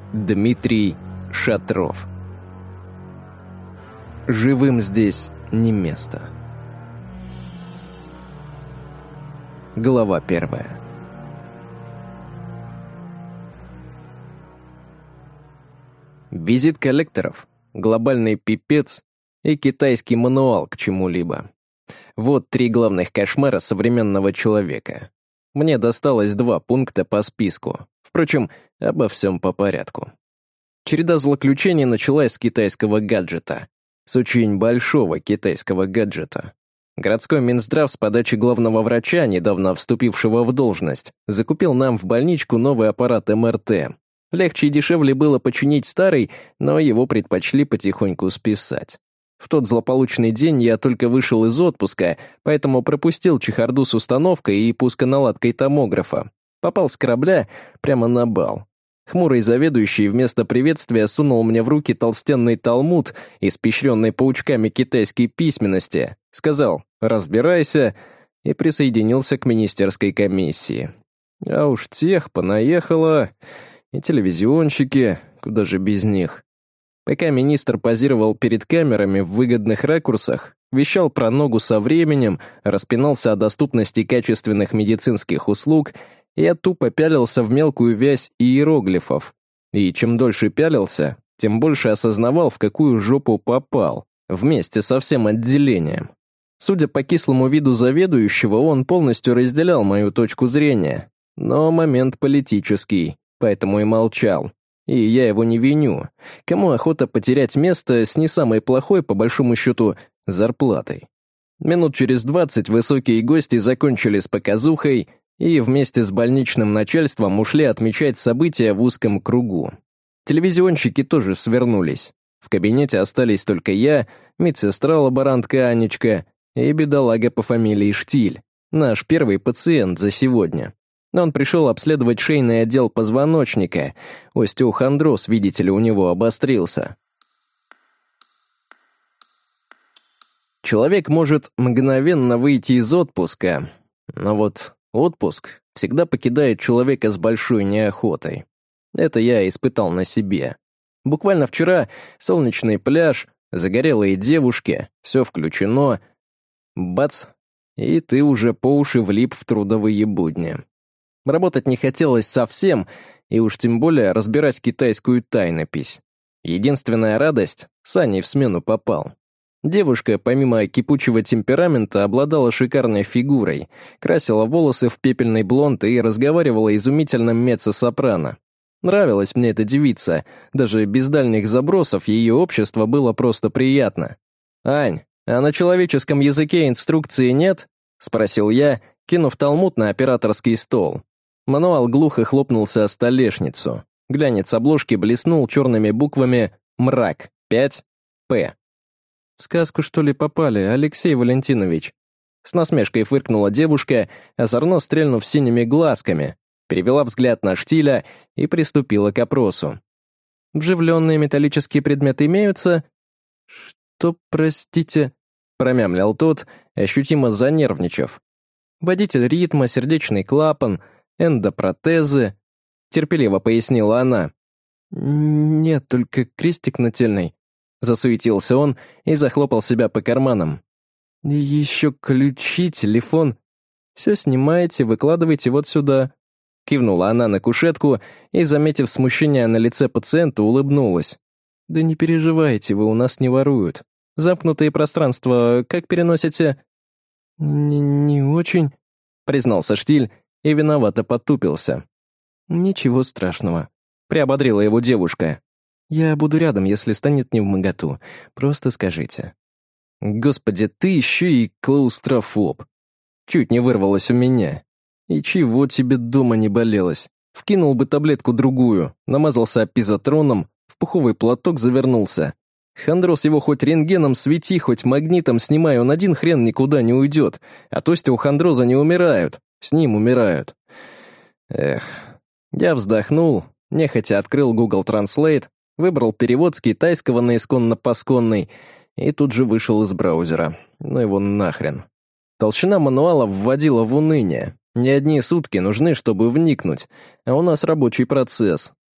Дмитрий Шатров. Живым здесь не место. Глава 1. Визит коллекторов, глобальный пипец и китайский мануал к чему-либо. Вот 3 главных кошмара современного человека. Мне досталось 2 пункта по списку. Впрочем, обо всем по порядку. Череда злоключений началась с китайского гаджета. С очень большого китайского гаджета. Городской Минздрав с подачи главного врача, недавно вступившего в должность, закупил нам в больничку новый аппарат МРТ. Легче и дешевле было починить старый, но его предпочли потихоньку списать. В тот злополучный день я только вышел из отпуска, поэтому пропустил чехарду с установкой и пусконаладкой томографа. Попал с корабля прямо на бал. Хмурый заведующий вместо приветствия сунул мне в руки толстенный талмуд, испещренный паучками китайской письменности, сказал «разбирайся» и присоединился к министерской комиссии. А уж тех понаехало, и телевизионщики, куда же без них. Пока министр позировал перед камерами в выгодных ракурсах, вещал про ногу со временем, распинался о доступности качественных медицинских услуг, я тупо пялился в мелкую вязь иероглифов. И чем дольше пялился, тем больше осознавал, в какую жопу попал, вместе со всем отделением. Судя по кислому виду заведующего, он полностью разделял мою точку зрения. Но момент политический, поэтому и молчал. И я его не виню. Кому охота потерять место с не самой плохой, по большому счету, зарплатой? Минут через 20 высокие гости закончили с показухой и вместе с больничным начальством ушли отмечать события в узком кругу. Телевизионщики тоже свернулись. В кабинете остались только я, медсестра-лаборантка Анечка и бедолага по фамилии Штиль, наш первый пациент за сегодня. Он пришел обследовать шейный отдел позвоночника. Остеохондроз, видите ли, у него обострился. Человек может мгновенно выйти из отпуска, но вот отпуск всегда покидает человека с большой неохотой. Это я испытал на себе. Буквально вчера солнечный пляж, загорелые девушки, все включено. Бац, и ты уже по уши влип в трудовые будни. Работать не хотелось совсем, и уж тем более разбирать китайскую тайнопись. Единственная радость — с Аней в смену попал. Девушка, помимо кипучего темперамента, обладала шикарной фигурой, красила волосы в пепельный блонд и разговаривала изумительным меццо-сопрано. Нравилась мне эта девица, даже без дальних забросов ее общество было просто приятно. «Ань, а на человеческом языке инструкции нет?» — спросил я, кинув талмуд на операторский стол. Мануал глухо хлопнулся о столешницу. Глянец обложки блеснул черными буквами «Мрак, 5П». «В сказку, что ли, попали, Алексей Валентинович?» С насмешкой фыркнула девушка, озорно стрельнув синими глазками, перевела взгляд на Штиля и приступила к опросу. «Вживленные металлические предметы имеются?» «Что, простите?» — промямлил тот, ощутимо занервничав. «Водитель ритма, сердечный клапан, эндопротезы», — терпеливо пояснила она. «Нет, только крестик нательный», — засуетился он и захлопал себя по карманам. «Еще ключи, телефон. Все снимаете, выкладывайте вот сюда». Кивнула она на кушетку и, заметив смущение на лице пациента, улыбнулась. «Да не переживайте, вы у нас не воруют. Замкнутые пространства как переносите?» «Не очень», — признался Штиль и виновато потупился. «Ничего страшного», — приободрила его девушка. «Я буду рядом, если станет невмоготу. Просто скажите». «Господи, ты еще и клаустрофоб!» Чуть не вырвалось у меня. «И чего тебе дома не болелось? Вкинул бы таблетку-другую, намазался апизотроном, в пуховый платок завернулся. Хондроз его хоть рентгеном свети, хоть магнитом снимай, он один хрен никуда не уйдет. От остеохондроза не умирают, с ним умирают». Эх. Я вздохнул, нехотя открыл Google Translate, выбрал перевод с китайского на исконно-посконный и тут же вышел из браузера. Ну его нахрен. Толщина мануала вводила в уныние. Не одни сутки нужны, чтобы вникнуть, а у нас рабочий процесс.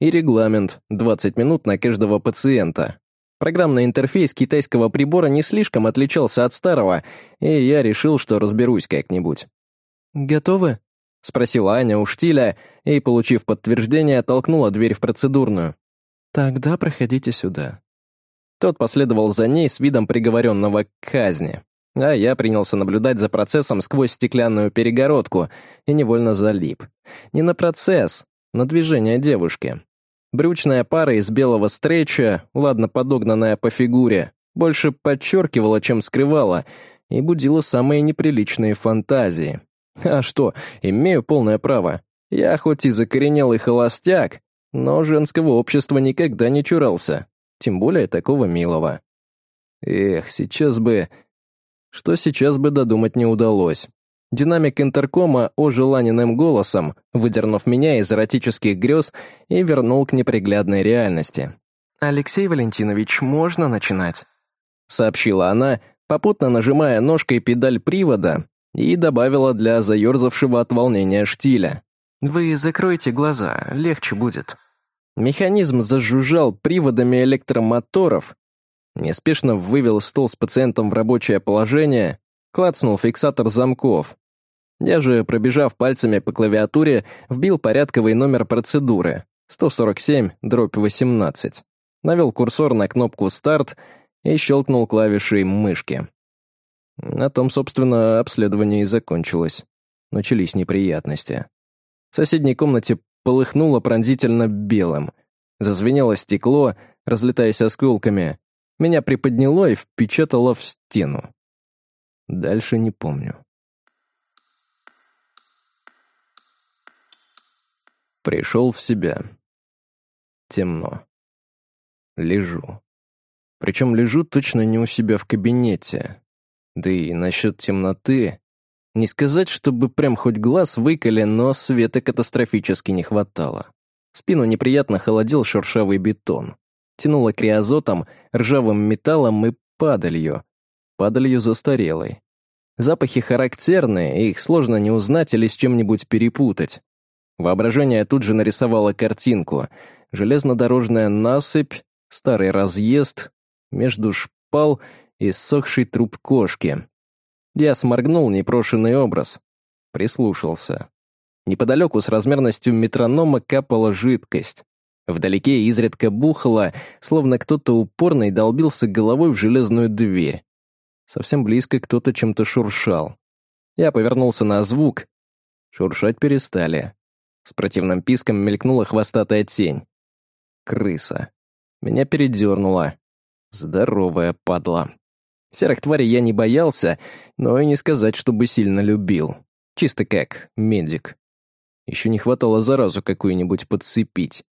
И регламент — 20 минут на каждого пациента. Программный интерфейс китайского прибора не слишком отличался от старого, и я решил, что разберусь как-нибудь. «Готовы?» — спросила Аня у штиля и, получив подтверждение, толкнула дверь в процедурную. «Тогда проходите сюда». Тот последовал за ней с видом приговоренного к казни, а я принялся наблюдать за процессом сквозь стеклянную перегородку и невольно залип. Не на процесс, на движение девушки. Брючная пара из белого стрейча, ладно подогнанная по фигуре, больше подчеркивала, чем скрывала, и будила самые неприличные фантазии. А что, имею полное право. Я хоть и закоренелый холостяк, но женского общества никогда не чурался, тем более такого милого. Эх, сейчас бы... Что сейчас бы додумать не удалось. Динамик интеркома ожил Ланиным голосом, выдернув меня из эротических грез и вернул к неприглядной реальности. «Алексей Валентинович, можно начинать?» — сообщила она, попутно нажимая ножкой педаль привода, и добавила для заерзавшего от волнения штиля. «Вы закройте глаза, легче будет». Механизм зажужжал приводами электромоторов, неспешно вывел стол с пациентом в рабочее положение, клацнул фиксатор замков. Я же, пробежав пальцами по клавиатуре, вбил порядковый номер процедуры 147/18, навел курсор на кнопку «Старт» и щелкнул клавишей мышки. На том, собственно, обследование и закончилось. Начались неприятности. В соседней комнате полыхнуло пронзительно белым. Зазвенело стекло, разлетаясь осколками. Меня приподняло и впечатало в стену. Дальше не помню. Пришел в себя. Темно. Лежу. Причем лежу точно не у себя в кабинете. Да и насчет темноты... Не сказать, чтобы прям хоть глаз выколи, но света катастрофически не хватало. Спину неприятно холодил шершавый бетон. Тянуло криозотом, ржавым металлом и падалью. Падалью застарелой. Запахи характерные, их сложно не узнать или с чем-нибудь перепутать. Воображение тут же нарисовало картинку. Железнодорожная насыпь, старый разъезд, между шпал и ссохший труп кошки. Я сморгнул непрошенный образ. Прислушался. Неподалеку с размерностью метронома капала жидкость. Вдалеке изредка бухало, словно кто-то упорно и долбился головой в железную дверь. Совсем близко кто-то чем-то шуршал. Я повернулся на звук. Шуршать перестали. С противным писком мелькнула хвостатая тень. Крыса. Меня передернуло. Здоровая падла. Серых тварей я не боялся, но и не сказать, чтобы сильно любил. Чисто как медик. Еще не хватало заразу какую-нибудь подцепить.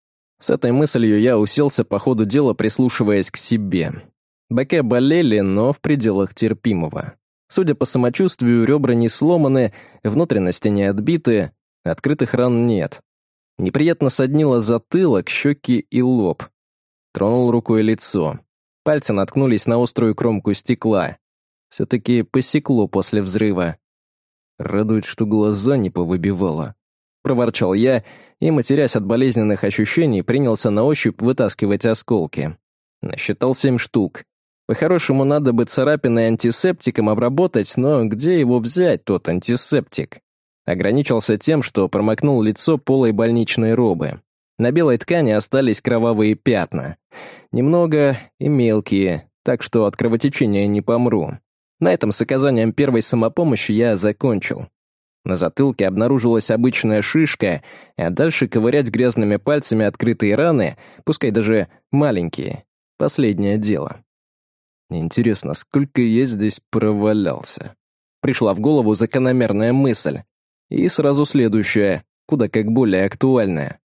С этой мыслью я уселся по ходу дела, прислушиваясь к себе. Бока болели, но в пределах терпимого. Судя по самочувствию, ребра не сломаны, внутренности не отбиты, открытых ран нет. Неприятно соднило затылок, щеки и лоб. Тронул рукой лицо. Пальцы наткнулись на острую кромку стекла. Все-таки посекло после взрыва. Радует, что глаза не повыбивало. Проворчал я и, матерясь от болезненных ощущений, принялся на ощупь вытаскивать осколки. Насчитал 7 штук. По-хорошему, надо бы царапины антисептиком обработать, но где его взять, тот антисептик? Ограничился тем, что промокнул лицо полой больничной робы. На белой ткани остались кровавые пятна. Немного и мелкие, так что от кровотечения не помру. На этом с оказанием первой самопомощи я закончил. На затылке обнаружилась обычная шишка, а дальше ковырять грязными пальцами открытые раны, пускай даже маленькие, последнее дело. Интересно, сколько я здесь провалялся? Пришла в голову закономерная мысль. И сразу следующая, куда как более актуальная.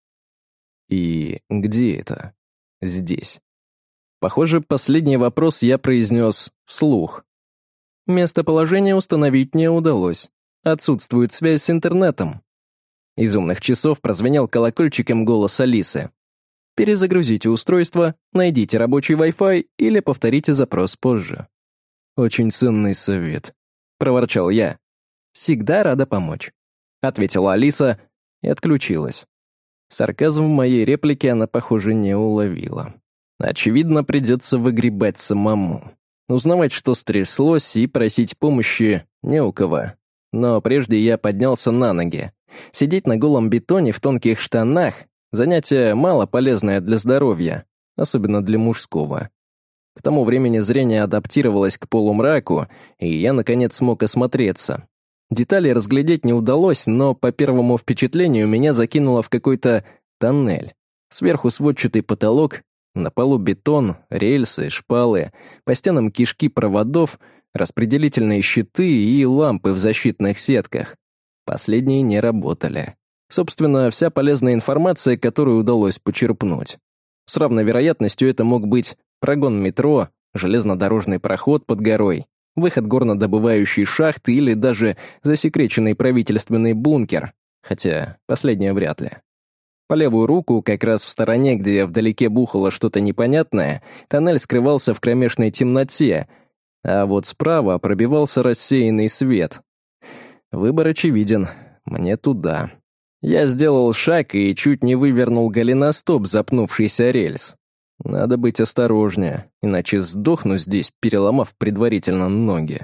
И где это? Здесь. Похоже, последний вопрос я произнес вслух. Местоположение установить не удалось. Отсутствует связь с интернетом. Из умных часов прозвенел колокольчиком голос Алисы. Перезагрузите устройство, найдите рабочий Wi-Fi или повторите запрос позже. Очень ценный совет, проворчал я. Всегда рада помочь, ответила Алиса и отключилась. Сарказм в моей реплике она, похоже, не уловила. Очевидно, придется выгребать самому. Узнавать, что стряслось, и просить помощи не у кого. Но прежде я поднялся на ноги. Сидеть на голом бетоне в тонких штанах — занятие мало полезное для здоровья, особенно для мужского. К тому времени зрение адаптировалось к полумраку, и я, наконец, смог осмотреться. Детали разглядеть не удалось, но по первому впечатлению меня закинуло в какой-то тоннель. Сверху сводчатый потолок, на полу бетон, рельсы, шпалы, по стенам кишки проводов, распределительные щиты и лампы в защитных сетках. Последние не работали. Собственно, вся полезная информация, которую удалось почерпнуть. С равной вероятностью это мог быть прогон метро, железнодорожный проход под горой, выход горнодобывающей шахты или даже засекреченный правительственный бункер, хотя последнее вряд ли. По левую руку, как раз в стороне, где вдалеке бухало что-то непонятное, тоннель скрывался в кромешной темноте, а вот справа пробивался рассеянный свет. Выбор очевиден. Мне туда. Я сделал шаг и чуть не вывернул голеностоп запнувшийся рельс. Надо быть осторожнее, иначе сдохну здесь, переломав предварительно ноги.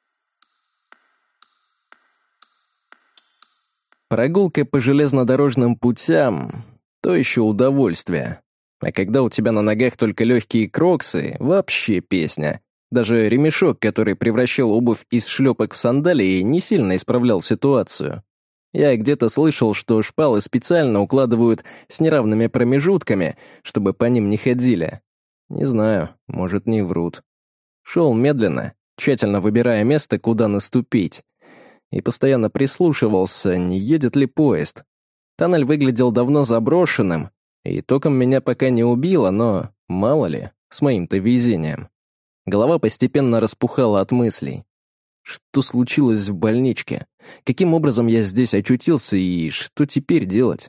Прогулка по железнодорожным путям — то еще удовольствие. А когда у тебя на ногах только легкие кроксы, вообще песня. Даже ремешок, который превращал обувь из шлепок в сандалии, не сильно исправлял ситуацию. Я где-то слышал, что шпалы специально укладывают с неравными промежутками, чтобы по ним не ходили. Не знаю, может, не врут. Шел медленно, тщательно выбирая место, куда наступить. И постоянно прислушивался, не едет ли поезд. Тоннель выглядел давно заброшенным, и током меня пока не убило, но, мало ли, с моим-то везением. Голова постепенно распухала от мыслей. Что случилось в больничке? Каким образом я здесь очутился и что теперь делать?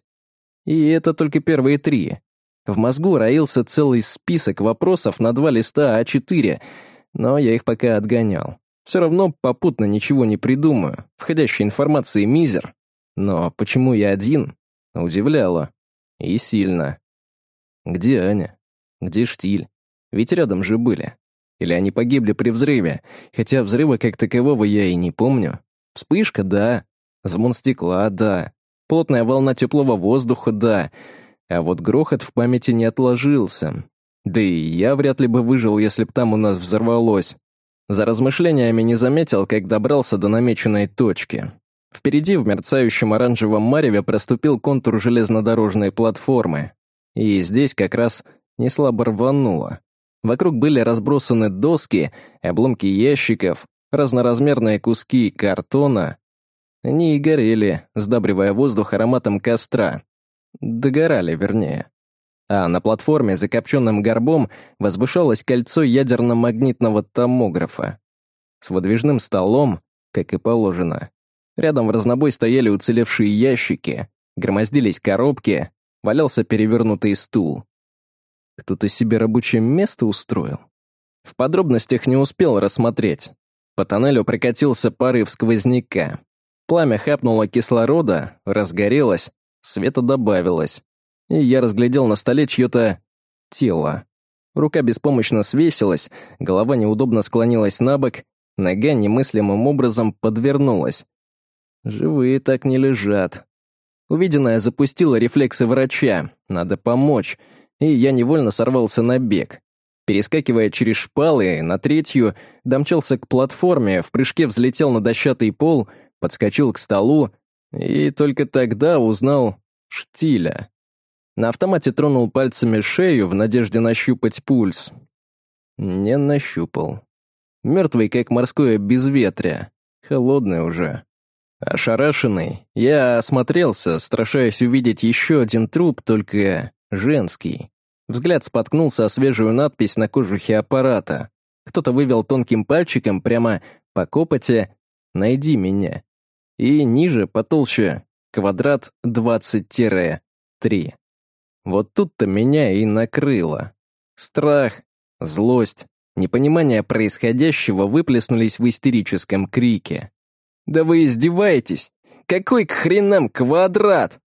И это только первые 3. В мозгу роился целый список вопросов на 2 листа А4, но я их пока отгонял. Все равно попутно ничего не придумаю, входящей информации мизер. Но почему я один? Удивляло. И сильно. Где Аня? Где Штиль? Ведь рядом же были. Или они погибли при взрыве, хотя взрыва как такового я и не помню. Вспышка — да. Звон стекла — да. Плотная волна теплого воздуха — да. А вот грохот в памяти не отложился. Да и я вряд ли бы выжил, если б там у нас взорвалось. За размышлениями не заметил, как добрался до намеченной точки. Впереди в мерцающем оранжевом мареве проступил контур железнодорожной платформы. И здесь как раз неслабо рвануло. Вокруг были разбросаны доски, обломки ящиков, разноразмерные куски картона. Они и горели, сдабривая воздух ароматом костра. Догорали, вернее. А на платформе, закопченным горбом, возвышалось кольцо ядерно-магнитного томографа. С выдвижным столом, как и положено. Рядом в разнобой стояли уцелевшие ящики, громоздились коробки, валялся перевернутый стул. Кто-то себе рабочее место устроил? В подробностях не успел рассмотреть. По тоннелю прокатился порыв сквозняка. Пламя хапнуло кислорода, разгорелось, света добавилось. И я разглядел на столе чье-то тело. Рука беспомощно свесилась, голова неудобно склонилась на бок, нога немыслимым образом подвернулась. Живые так не лежат. Увиденное запустило рефлексы врача. Надо помочь. И я невольно сорвался на бег. Перескакивая через шпалы, на 3-ю, домчался к платформе, в прыжке взлетел на дощатый пол, подскочил к столу и только тогда узнал Штиля. На автомате тронул пальцами шею в надежде нащупать пульс. Не нащупал. Мертвый, как морское безветрие. Холодный уже. Ошарашенный, я осмотрелся, страшась увидеть еще один труп, только женский. Взгляд споткнулся о свежую надпись на кожухе аппарата. Кто-то вывел тонким пальчиком прямо по копоти «Найди меня». И ниже, потолще, квадрат 20-3. Вот тут-то меня и накрыло. Страх, злость, непонимание происходящего выплеснулись в истерическом крике. «Да вы издеваетесь? Какой к хренам квадрат?